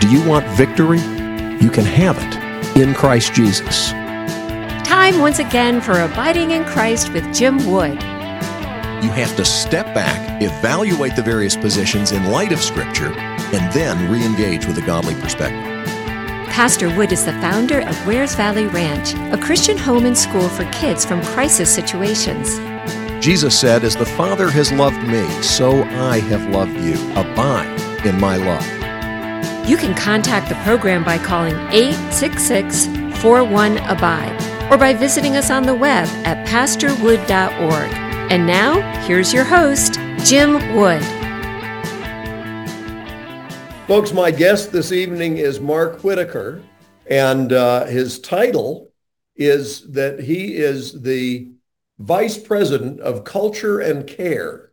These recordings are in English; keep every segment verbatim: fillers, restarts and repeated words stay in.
Do you want victory? You can have it in Christ Jesus. Time once again for Abiding in Christ with Jim Wood. You have to step back, evaluate the various positions in light of Scripture, and then re-engage with a godly perspective. Pastor Wood is the founder of Wears Valley Ranch, a Christian home and school for kids from crisis situations. Jesus said, "As the Father has loved me, so I have loved you. Abide in my love." You can contact the program by calling eight six six, four one, A B I D E or by visiting us on the web at pastor wood dot org. And now, here's your host, Jim Wood. Folks, my guest this evening is Mark Whitaker, and uh, his title is that he is the Vice President of Culture and Care.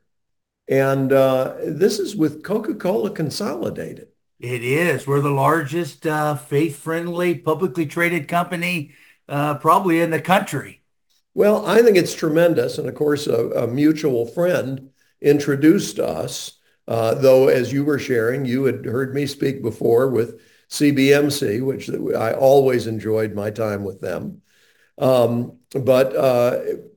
And uh, this is with Coca-Cola Consolidated. It is. We're the largest uh, faith-friendly, publicly traded company uh, probably in the country. Well, I think it's tremendous. And of course, a, a mutual friend introduced us, uh, though, as you were sharing, you had heard me speak before with C B M C, which I always enjoyed my time with them. Um, but uh,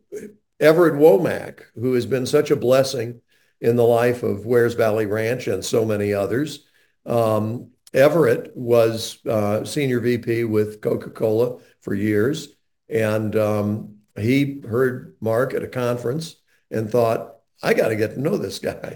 Everett Womack, who has been such a blessing in the life of Wears Valley Ranch and so many others, um, Everett was uh, senior V P with Coca-Cola for years. And um, he heard Mark at a conference and thought, I got to get to know this guy.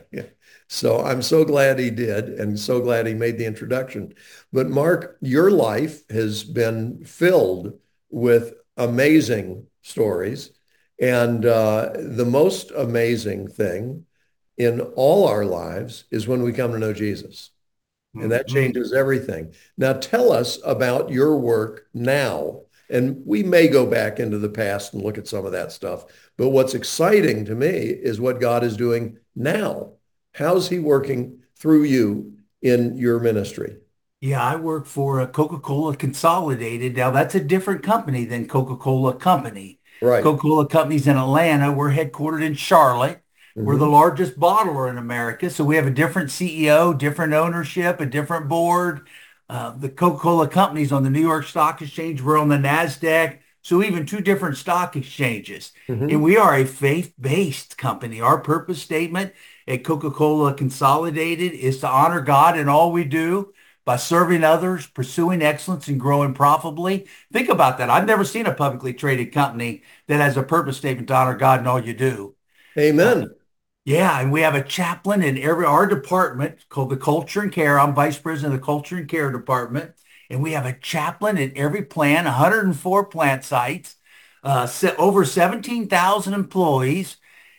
So I'm so glad he did, and so glad he made the introduction. But Mark, your life has been filled with amazing stories. And uh, the most amazing thing in all our lives is when we come to know Jesus. And that changes everything. Now tell us about your work now. And we may go back into the past and look at some of that stuff. But what's exciting to me is what God is doing now. How's he working through you in your ministry? Yeah, I work for a Coca-Cola Consolidated. Now, that's a different company than Coca-Cola Company. Right. Coca-Cola Company's in Atlanta. We're headquartered in Charlotte. Mm-hmm. We're the largest bottler in America. So we have a different C E O, different ownership, a different board. Uh, the Coca-Cola Company's on the New York Stock Exchange. We're on the NASDAQ. So even two different stock exchanges. Mm-hmm. And we are a faith-based company. Our purpose statement at Coca-Cola Consolidated is to honor God in all we do by serving others, pursuing excellence, and growing profitably. Think about that. I've never seen a publicly traded company that has a purpose statement to honor God in all you do. Amen. Uh, Yeah, and we have a chaplain in every our department called the Culture and Care. I'm vice president of the Culture and Care department, and we have a chaplain in every plant, one hundred four plant sites, uh, over seventeen thousand employees,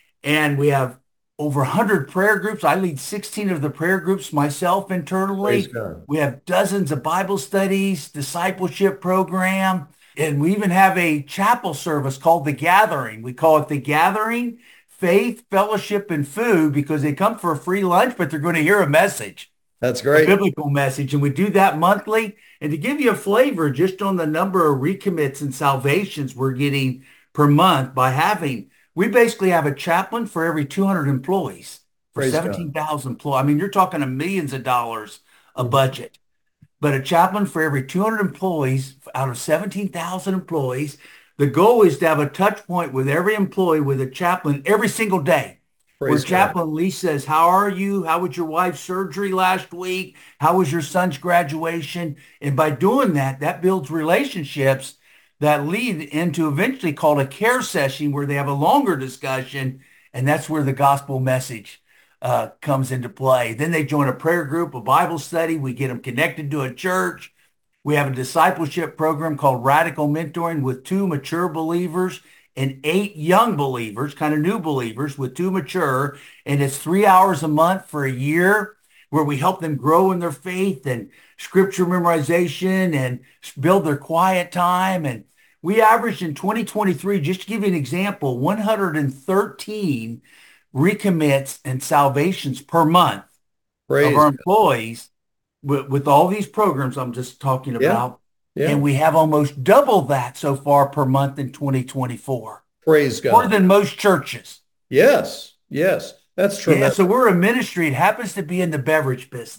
and we have over one hundred prayer groups. I lead sixteen of the prayer groups myself internally. We have dozens of Bible studies, discipleship program, and we even have a chapel service called The Gathering. We call it The Gathering, Faith, Fellowship, and Food, because they come for a free lunch, but they're going to hear a message. That's great. A biblical message. And we do that monthly. And to give you a flavor just on the number of recommits and salvations we're getting per month by having, we basically have a chaplain for every two hundred employees for Praise seventeen thousand employees. I mean, you're talking of millions of dollars a budget, but a chaplain for every two hundred employees out of seventeen thousand employees. The goal is to have a touch point with every employee with a chaplain every single day. Praise where God. Chaplain Lee says, how are you? How was your wife's surgery last week? How was your son's graduation? And by doing that, that builds relationships that lead into eventually called a care session where they have a longer discussion. And that's where the gospel message uh, comes into play. Then they join a prayer group, a Bible study. We get them connected to a church. We have a discipleship program called Radical Mentoring with two mature believers and eight young believers, kind of new believers with two mature. And it's three hours a month for a year where we help them grow in their faith and scripture memorization and build their quiet time. And we averaged in twenty twenty-three, just to give you an example, one hundred thirteen recommits and salvations per month Praise of our God. employees. With, with all these programs I'm just talking about, Yeah. Yeah. and we have almost double that so far per month in twenty twenty-four. Praise God. More than most churches. Yes. Yes. That's Yeah, tremendous. so we're a ministry. It happens to be in the beverage business.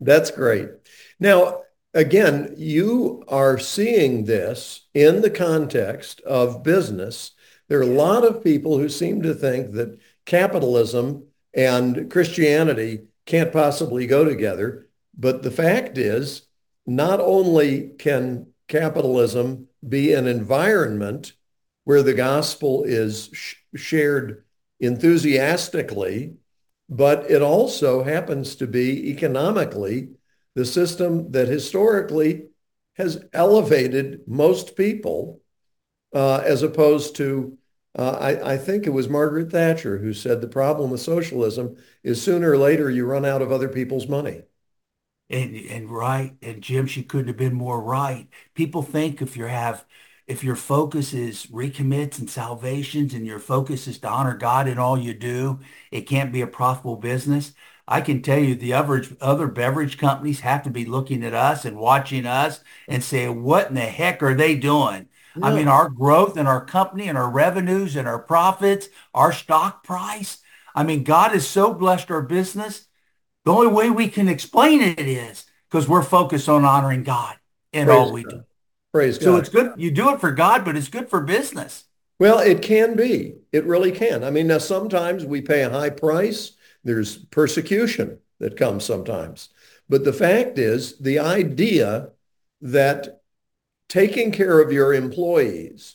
That's great. Now, again, you are seeing this in the context of business. There are a lot of people who seem to think that capitalism and Christianity can't possibly go together. But the fact is, not only can capitalism be an environment where the gospel is sh- shared enthusiastically, but it also happens to be economically the system that historically has elevated most people, uh, as opposed to, uh, I, I think it was Margaret Thatcher who said the problem with socialism is sooner or later you run out of other people's money. And and right, and Jim, she couldn't have been more right. People think if you have, if your focus is recommits and salvations, and your focus is to honor God in all you do, it can't be a profitable business. I can tell you the average other beverage companies have to be looking at us and watching us and saying, what in the heck are they doing? I mean, No, our growth and our company and our revenues and our profits, our stock price. I mean, God has so blessed our business. The only way we can explain it is because we're focused on honoring God in praise all we do. God. Praise So God. it's good. You do it for God, but it's good for business. Well, it can be. It really can. I mean, now sometimes we pay a high price. There's persecution that comes sometimes. But the fact is, the idea that taking care of your employees,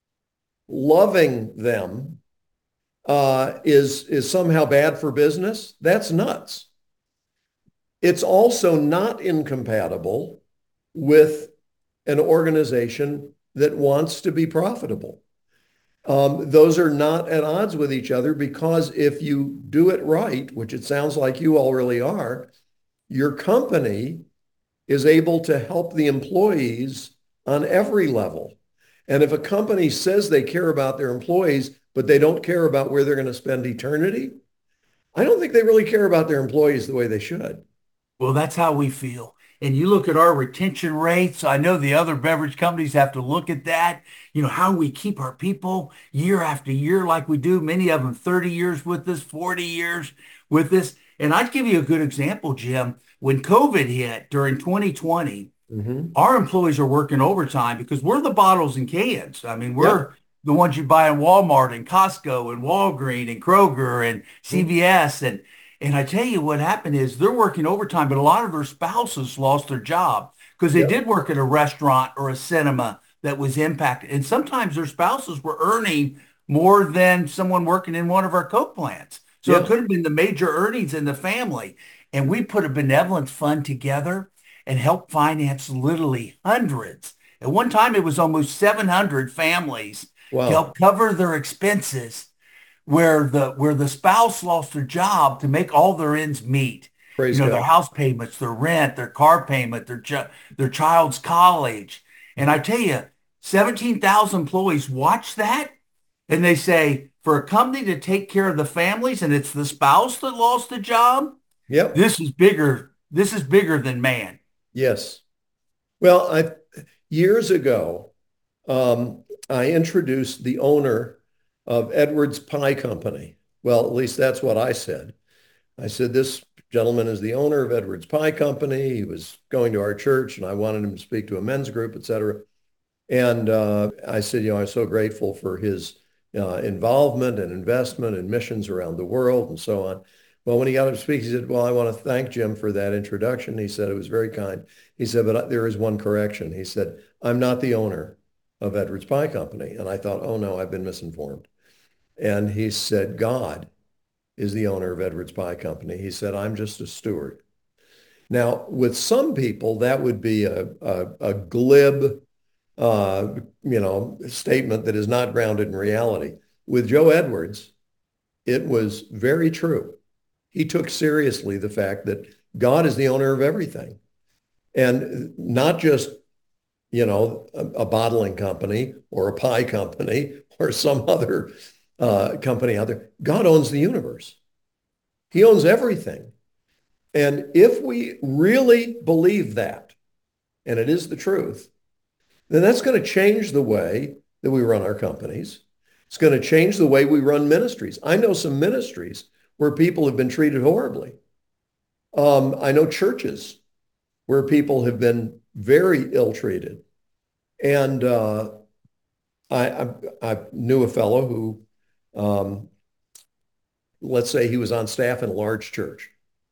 loving them, uh, is, is somehow bad for business, that's nuts. It's also not incompatible with an organization that wants to be profitable. Um, those are not at odds with each other, because if you do it right, which it sounds like you all really are, your company is able to help the employees on every level. And if a company says they care about their employees, but they don't care about where they're going to spend eternity, I don't think they really care about their employees the way they should. Well, that's how we feel. And you look at our retention rates. I know the other beverage companies have to look at that. You know, how we keep our people year after year like we do. Many of them thirty years with us, forty years with us. And I'd give you a good example, Jim. When COVID hit during twenty twenty, Mm-hmm. our employees are working overtime because we're the bottles and cans. I mean, Yeah. we're the ones you buy in Walmart and Costco and Walgreens and Kroger and C V S. And, and I tell you what happened is they're working overtime, but a lot of their spouses lost their job because they Yeah. did work at a restaurant or a cinema that was impacted. And sometimes their spouses were earning more than someone working in one of our Coke plants. So it Yeah. could have been the major earnings in the family. And we put a benevolence fund together and help finance literally hundreds. At one time, it was almost seven hundred families to Wow. help cover their expenses where the where the spouse lost their job to make all their ends meet. You Praise know, their God. house payments, their rent, their car payment, their ch- their child's college. And I tell you, seventeen thousand employees watch that and they say, for a company to take care of the families and it's the spouse that lost the job, Yep. this is bigger. This is bigger than man. Yes. Well, I years ago, um, I introduced the owner of Edwards Pie Company. Well, at least that's what I said. I said, this gentleman is the owner of Edwards Pie Company. He was going to our church and I wanted him to speak to a men's group, et cetera. And uh, I said, you know, I'm so grateful for his uh, involvement and investment in missions around the world and so on. Well, when he got up to speak, he said, well, I want to thank Jim for that introduction. He said, it was very kind. He said, but there is one correction. He said, I'm not the owner of Edwards Pie Company. And I thought, oh no, I've been misinformed. And he said, God is the owner of Edwards Pie Company. He said, I'm just a steward. Now, with some people, that would be a, a, a glib, uh, you know, statement that is not grounded in reality. With Joe Edwards, it was very true. He took seriously the fact that God is the owner of everything, and not just, you know, a, a bottling company or a pie company or some other uh, company out there. God owns the universe. He owns everything. And if we really believe that, and it is the truth, then that's going to change the way that we run our companies. It's going to change the way we run ministries. I know some ministries where people have been treated horribly. Um, I know churches where people have been very ill-treated. And uh, I, I, I knew a fellow who, um, let's say he was on staff in a large church,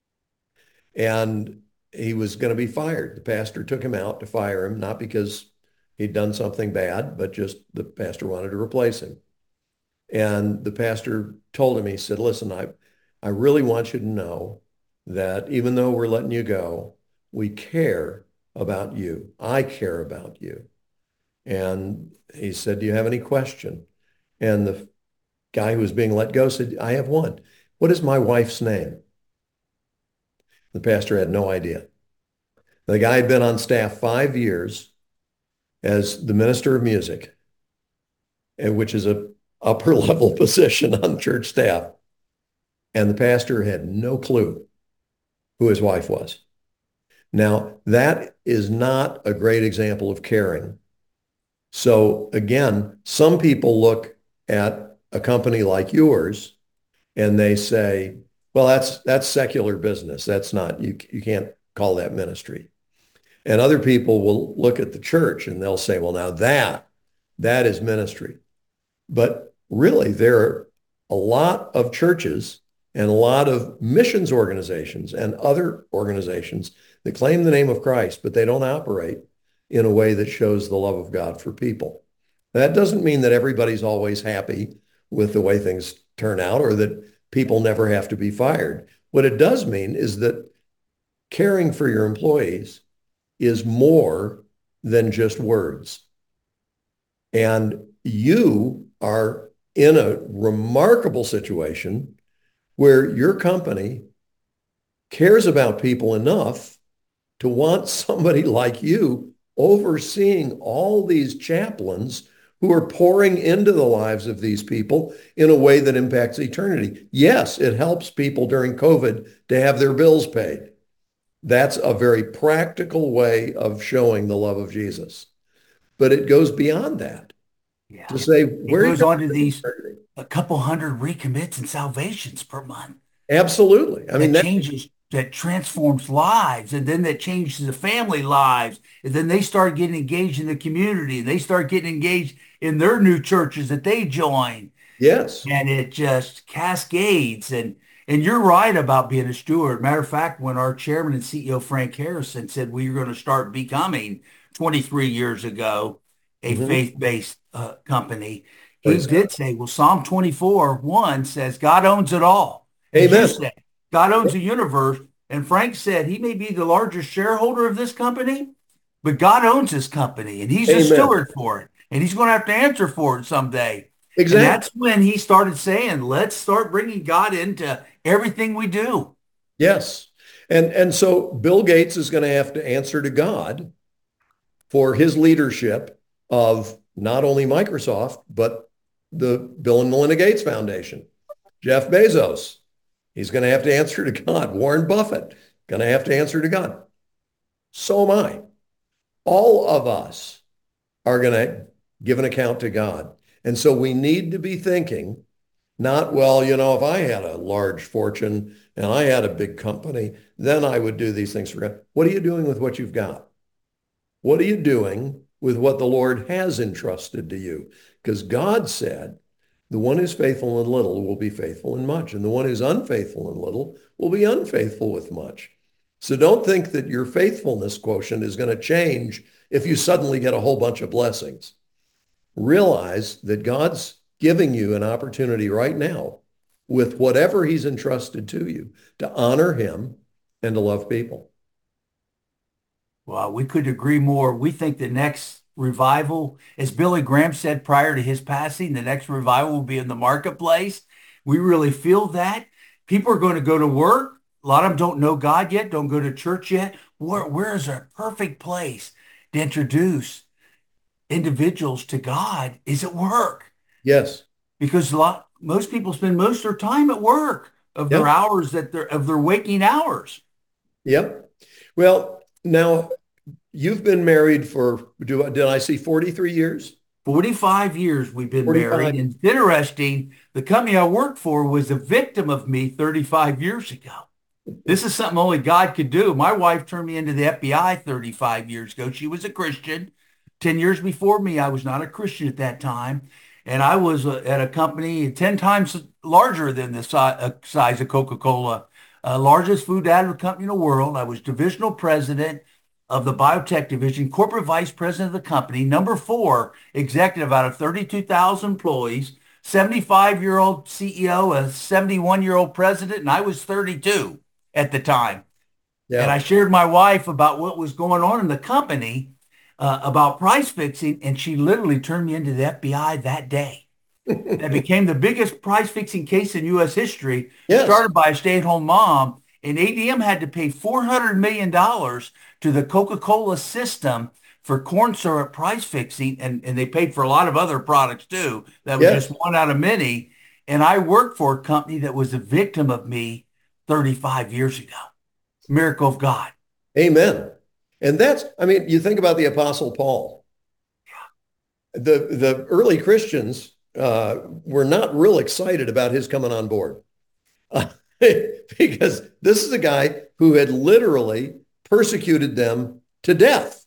and he was going to be fired. The pastor took him out to fire him, not because he'd done something bad, but just the pastor wanted to replace him. And the pastor told him, he said, listen, I, I really want you to know that even though we're letting you go, we care about you. I care about you. And he said, do you have any question? And the guy who was being let go said, I have one. What is my wife's name? The pastor had no idea. The guy had been on staff five years as the minister of music, which is a upper level position on church staff. And the pastor had no clue who his wife was. Now, that is not a great example of caring. So again, some people look at a company like yours and they say, well, that's that's secular business. That's not, you, you can't call that ministry. And other people will look at the church and they'll say, well, now that, that is ministry. But really, there are a lot of churches and a lot of missions organizations and other organizations that claim the name of Christ, but they don't operate in a way that shows the love of God for people. That doesn't mean that everybody's always happy with the way things turn out or that people never have to be fired. What it does mean is that caring for your employees is more than just words. And you are in a remarkable situation where your company cares about people enough to want somebody like you overseeing all these chaplains who are pouring into the lives of these people in a way that impacts eternity. Yes, it helps people during COVID to have their bills paid. That's a very practical way of showing the love of Jesus. But it goes beyond that. Yeah. To say, where it goes on to these a couple hundred recommits and salvations per month. Absolutely. I mean, that that changes, that transforms lives, and then that changes the family lives, and then they start getting engaged in the community, and they start getting engaged in their new churches that they join. Yes. And it just cascades. And and you're right about being a steward. Matter of fact, when our chairman and C E O Frank Harrison said we were going to start becoming twenty-three years ago a mm-hmm. faith-based uh, company, he Praise did God. say, well, Psalm twenty-four one says God owns it all. Amen. Said, God owns the universe. And Frank said he may be the largest shareholder of this company, but God owns this company, and he's Amen. a steward for it. And he's going to have to answer for it someday. Exactly. And that's when he started saying, let's start bringing God into everything we do. Yes. And, and so Bill Gates is going to have to answer to God for his leadership of not only Microsoft, but the Bill and Melinda Gates Foundation. Jeff Bezos, he's going to have to answer to God. Warren Buffett, going to have to answer to God. So am I. All of us are going to give an account to God. And so we need to be thinking, not, well, you know, if I had a large fortune and I had a big company, then I would do these things for God. What are you doing with what you've got? What are you doing with what the Lord has entrusted to you? Because God said, the one who's faithful in little will be faithful in much, and the one who's unfaithful in little will be unfaithful with much. So don't think that your faithfulness quotient is going to change if you suddenly get a whole bunch of blessings. Realize that God's giving you an opportunity right now with whatever he's entrusted to you to honor him and to love people. Well, we could agree more. We think the next revival, as Billy Graham said prior to his passing, the next revival will be in the marketplace. We really feel that. People are going to go to work. A lot of them don't know God yet, don't go to church yet. Where, where is a perfect place to introduce individuals to God is at work. Yes. Because a lot, most people spend most of their time at work of Yep. their hours that they're of their waking hours. Yep. Well, now you've been married for, do, did I see forty-three years? forty-five years we've been forty-five. married. And it's interesting, the company I worked for was a victim of me thirty-five years ago. This is something only God could do. My wife turned me into the F B I thirty-five years ago. She was a Christian. ten years before me, I was not a Christian at that time. And I was uh, at a company ten times larger than the si uh, size of Coca-Cola, uh, largest food additive company in the world. I was divisional president of the biotech division, corporate vice president of the company, number four executive out of thirty-two thousand employees, seventy-five-year-old C E O, a seventy-one-year-old president, and I was thirty-two at the time. Yeah. And I shared my wife about what was going on in the company, uh, about price fixing, and she literally turned me into the F B I that day. That became the biggest price fixing case in U S history, yes. Started by a stay-at-home mom, and A D M had to pay four hundred million dollars to the Coca-Cola system for corn syrup price fixing, and, and they paid for a lot of other products too. That was yes. just one out of many. And I worked for a company that was a victim of me thirty-five years ago. Miracle of God. Amen. And that's, I mean, you think about the Apostle Paul. Yeah. The, the early Christians uh, were not real excited about his coming on board. Uh, because this is a guy who had literally persecuted them to death.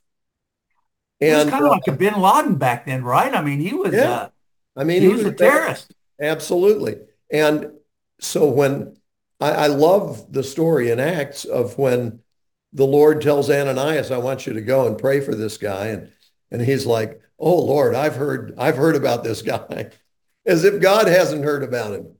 And he was kind of uh, like a Bin Laden back then, right? I mean, he was, yeah. uh, I mean, he, he was, was a terrorist. Absolutely. And so when I, I love the story in Acts of when the Lord tells Ananias, I want you to go and pray for this guy. And, and he's like, oh, Lord, I've heard, I've heard about this guy, as if God hasn't heard about him.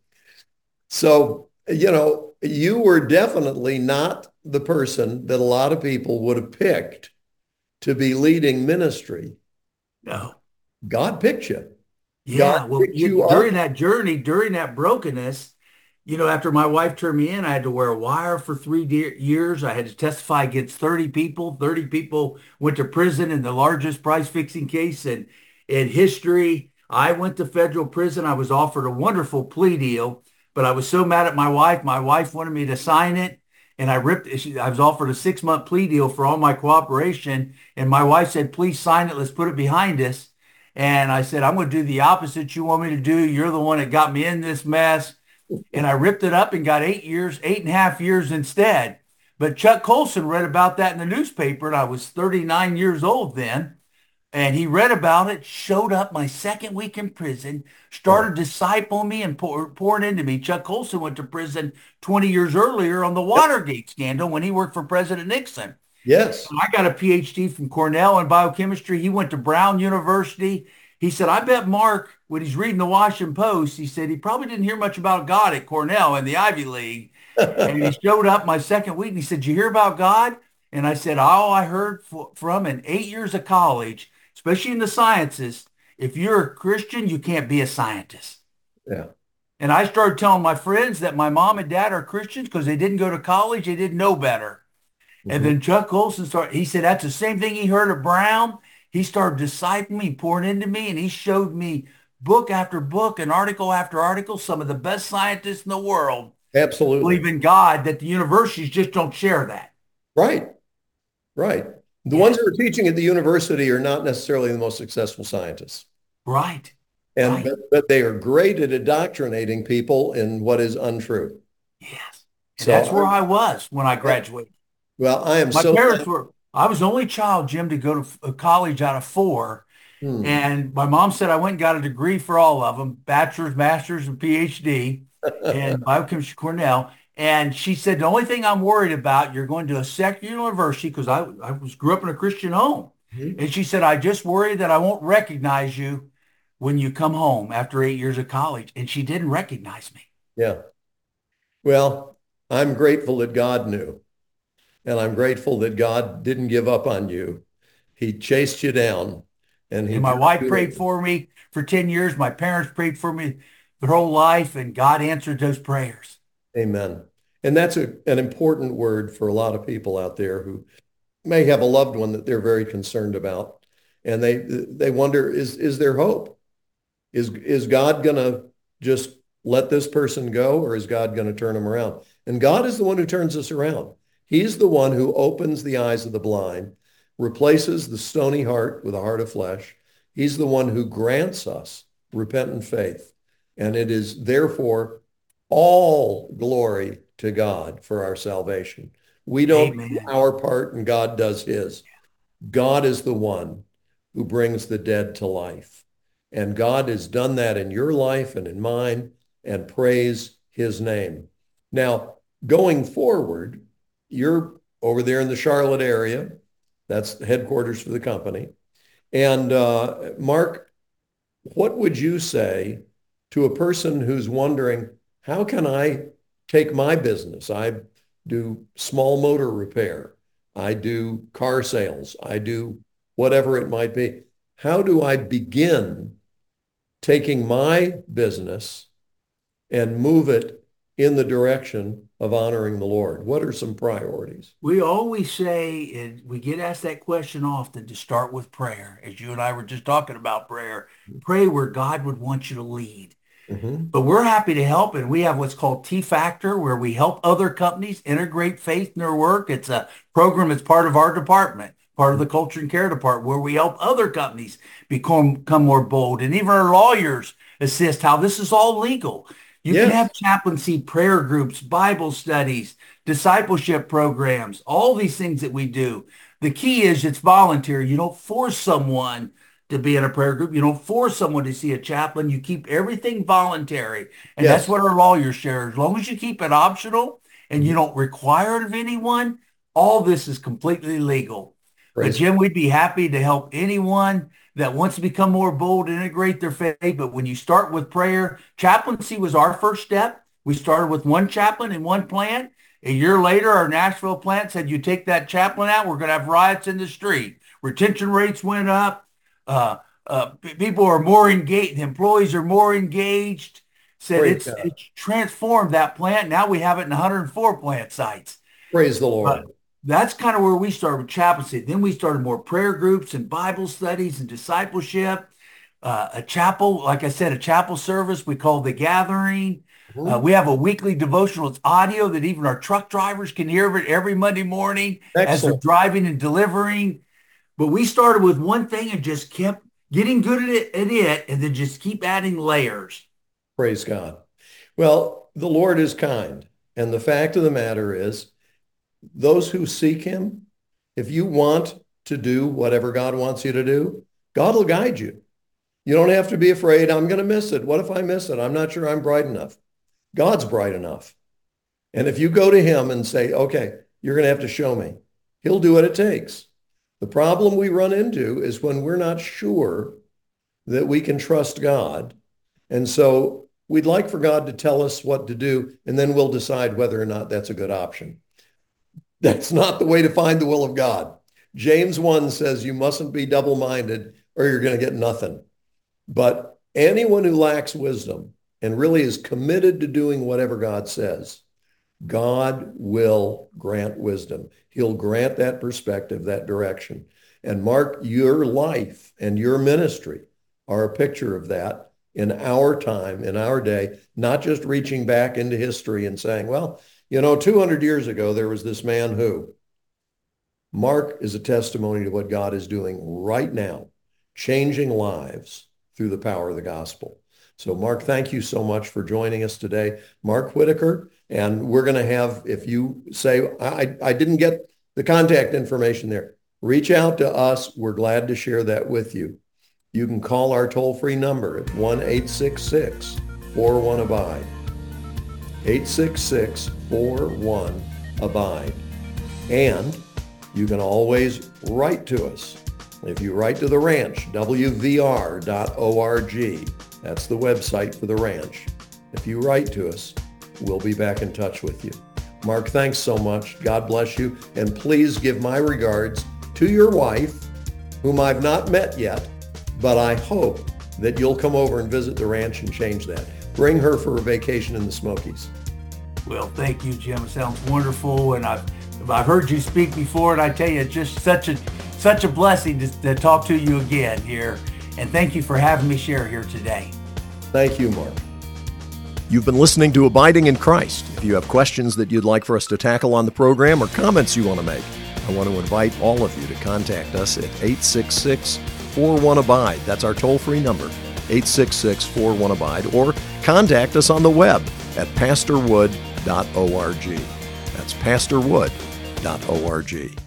So, you know, you were definitely not the person that a lot of people would have picked to be leading ministry. No. God picked you. Yeah. God well, you during up. that journey, during that brokenness, you know, after my wife turned me in, I had to wear a wire for three years. I had to testify against thirty people. thirty people went to prison in the largest price fixing case in, in history. I went to federal prison. I was offered a wonderful plea deal, but I was so mad at my wife. My wife wanted me to sign it, and I ripped it. I was offered a six-month plea deal for all my cooperation, and my wife said, please sign it. Let's put it behind us. And I said, I'm going to do the opposite you want me to do. You're the one that got me in this mess. And I ripped it up and got eight years, eight and a half years instead. But Chuck Colson read about that in the newspaper, and I was thirty-nine years old then. And he read about it, showed up my second week in prison, started discipling me and pour, pouring into me. Chuck Colson went to prison twenty years earlier on the Watergate scandal when he worked for President Nixon. Yes. I got a P H D from Cornell in biochemistry. He went to Brown University. He said, I bet Mark, when he's reading the Washington Post, he said he probably didn't hear much about God at Cornell in the Ivy League. And he showed up my second week and he said, did you hear about God? And I said, all I heard from in eight years of college, especially in the sciences, if you're a Christian, you can't be a scientist. Yeah. And I started telling my friends that my mom and dad are Christians because they didn't go to college. They didn't know better. Mm-hmm. And then Chuck Colson started, he said, that's the same thing he heard of Brown. He started discipling me, pouring into me, and he showed me book after book and article after article, some of the best scientists in the world. Absolutely. Believe in God, that the universities just don't share that. Right. Right. The yeah. ones who are teaching at the university are not necessarily the most successful scientists. Right. And right. But, but they are great at indoctrinating people in what is untrue. Yes. So that's where I was when I graduated. Well, I am My so... My parents were... I was the only child, Jim, to go to college out of four. Hmm. And my mom said I went and got a degree for all of them, bachelor's, master's, and P H D, and biochemistry Cornell. And she said, the only thing I'm worried about, you're going to a secular university, because I, I was grew up in a Christian home. Hmm. And she said, I just worry that I won't recognize you when you come home after eight years of college. And she didn't recognize me. Yeah. Well, I'm grateful that God knew. And I'm grateful that God didn't give up on you. He chased you down. And, he and my wife prayed for me for ten years. My parents prayed for me their whole life, and God answered those prayers. Amen. And that's a, an important word for a lot of people out there who may have a loved one that they're very concerned about. And they they wonder, is, is there hope? Is, is God going to just let this person go, or is God going to turn them around? And God is the one who turns us around. He's the one who opens the eyes of the blind, replaces the stony heart with a heart of flesh. He's the one who grants us repentant faith. And it is therefore all glory to God for our salvation. We don't do our part and God does his. God is the one who brings the dead to life. And God has done that in your life and in mine, and praise his name. Now, going forward, you're over there in the Charlotte area. That's the headquarters for the company. And uh, Mark, what would you say to a person who's wondering, how can I take my business? I do small motor repair. I do car sales. I do whatever it might be. How do I begin taking my business and move it in the direction of honoring the Lord? What are some priorities? We always say, and we get asked that question often, to start with prayer. As you and I were just talking about prayer, pray where God would want you to lead. Mm-hmm. But we're happy to help, and we have what's called T-Factor, where we help other companies integrate faith in their work. It's a program that's part of our department, part of the Culture and Care Department, where we help other companies become, become more bold. And even our lawyers assist how this is all legal. You yes. can have chaplaincy prayer groups, Bible studies, discipleship programs, all these things that we do. The key is it's voluntary. You don't force someone to be in a prayer group. You don't force someone to see a chaplain. You keep everything voluntary. And yes. that's what our lawyers share. As long as you keep it optional and you don't require it of anyone, all this is completely legal. Praise but Jim, we'd be happy to help anyone that wants to become more bold and integrate their faith. But when you start with prayer, chaplaincy was our first step. We started with one chaplain in one plant. A year later, our Nashville plant said, you take that chaplain out, we're going to have riots in the street. Retention rates went up. Uh, uh, people are more engaged. Employees are more engaged. Said it's, it's transformed that plant. Now we have it in one hundred four plant sites. Praise the Lord. But that's kind of where we started with chaplaincy. Then we started more prayer groups and Bible studies and discipleship. Uh, a chapel, like I said, a chapel service we call The Gathering. Mm-hmm. Uh, we have a weekly devotional. It's audio that even our truck drivers can hear it every Monday morning. Excellent. As they're driving and delivering. But we started with one thing and just kept getting good at it, at it and then just keep adding layers. Praise God. Well, the Lord is kind. And the fact of the matter is, those who seek him, if you want to do whatever God wants you to do, God will guide you. You don't have to be afraid, I'm going to miss it. What if I miss it? I'm not sure I'm bright enough. God's bright enough. And if you go to him and say, okay, you're going to have to show me, he'll do what it takes. The problem we run into is when we're not sure that we can trust God. And so we'd like for God to tell us what to do, and then we'll decide whether or not that's a good option. That's not the way to find the will of God. James one says you mustn't be double-minded or you're going to get nothing. But anyone who lacks wisdom and really is committed to doing whatever God says, God will grant wisdom. He'll grant that perspective, that direction. And Mark, your life and your ministry are a picture of that in our time, in our day, not just reaching back into history and saying, well, you know, two hundred years ago, there was this man who. Mark is a testimony to what God is doing right now, changing lives through the power of the gospel. So Mark, thank you so much for joining us today. Mark Whitaker, and we're going to have, if you say, I, I didn't get the contact information there, reach out to us. We're glad to share that with you. You can call our toll-free number at one eight six six, four one, abide. eight six six, four one, abide. And you can always write to us. If you write to the ranch, w v r dot org, that's the website for the ranch. If you write to us, we'll be back in touch with you. Mark, thanks so much. God bless you. And please give my regards to your wife, whom I've not met yet, but I hope that you'll come over and visit the ranch and change that. Bring her for a vacation in the Smokies. Well, thank you, Jim. It sounds wonderful. And I've, I've heard you speak before, and I tell you, it's just such a, such a blessing to, to talk to you again here. And thank you for having me share here today. Thank you, Mark. You've been listening to Abiding in Christ. If you have questions that you'd like for us to tackle on the program or comments you want to make, I want to invite all of you to contact us at eight six six, four one, abide. That's our toll-free number, eight six six, four one, abide, or contact us on the web at pastor wood dot org. That's pastor wood dot org.